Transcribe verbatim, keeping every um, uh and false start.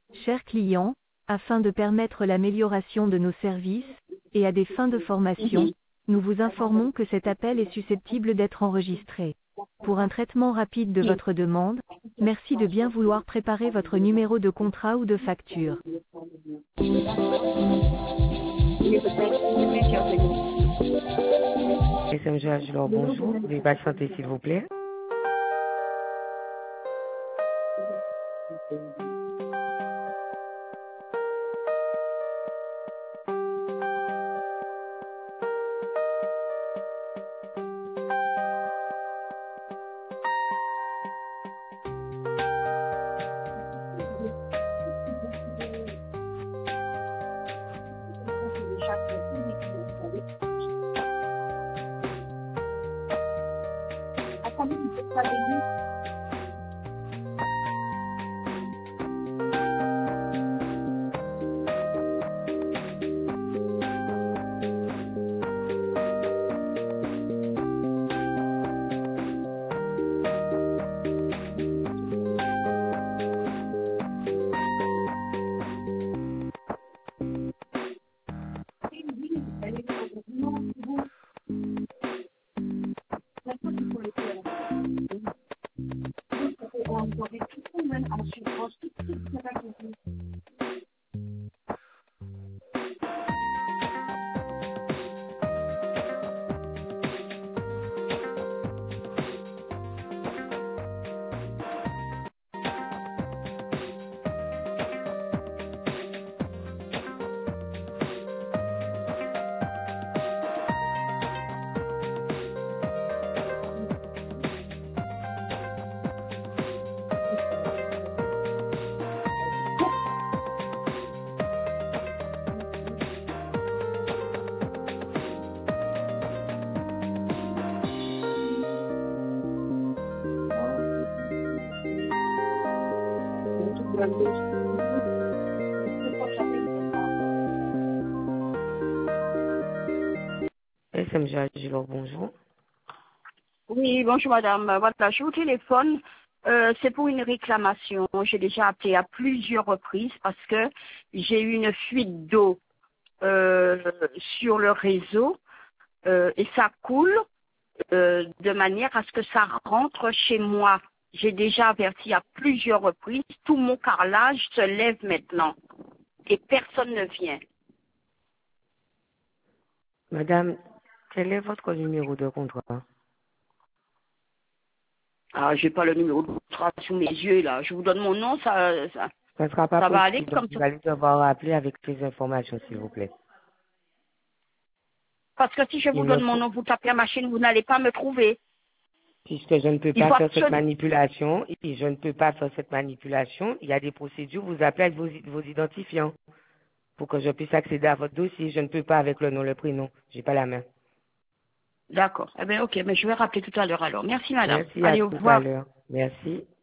Chers clients, afin de permettre l'amélioration de nos services, et à des fins de formation, nous vous informons que cet appel est susceptible d'être enregistré. Pour un traitement rapide de votre demande, merci de bien vouloir préparer votre numéro de contrat ou de facture. S M G H, alors bonjour, veuillez patienter s'il vous plaît. S M G H, alors bonjour. Oui, bonjour madame. Voilà, je vous téléphone. Euh, c'est pour une réclamation. J'ai déjà appelé à plusieurs reprises parce que j'ai eu une fuite d'eau euh, sur le réseau euh, et ça coule euh, de manière à ce que ça rentre chez moi. J'ai déjà averti à plusieurs reprises. Tout mon carrelage se lève maintenant et personne ne vient. Madame, quel est votre numéro de contrat? Ah, j'ai pas le numéro de contrat sous mes yeux là. Je vous donne mon nom, ça, ça, Ça ne sera pas ça va aller possible, donc comme vous ça. allez devoir appeler avec les informations, s'il vous plaît. Parce que si je vous Il me donne mon faut, nom, vous tapez la machine, vous n'allez pas me trouver. puisque je ne peux Il pas faut faire cette absolument... manipulation, et je ne peux pas faire cette manipulation, il y a des procédures, vous appelez avec vos, vos identifiants pour que je puisse accéder à votre dossier. Je ne peux pas avec le nom, le prénom. J'ai pas la main. D'accord. Eh bien, ok, mais je vais rappeler tout à l'heure alors. Merci, madame. Merci, à Allez, au tout à revoir. l'heure. Merci.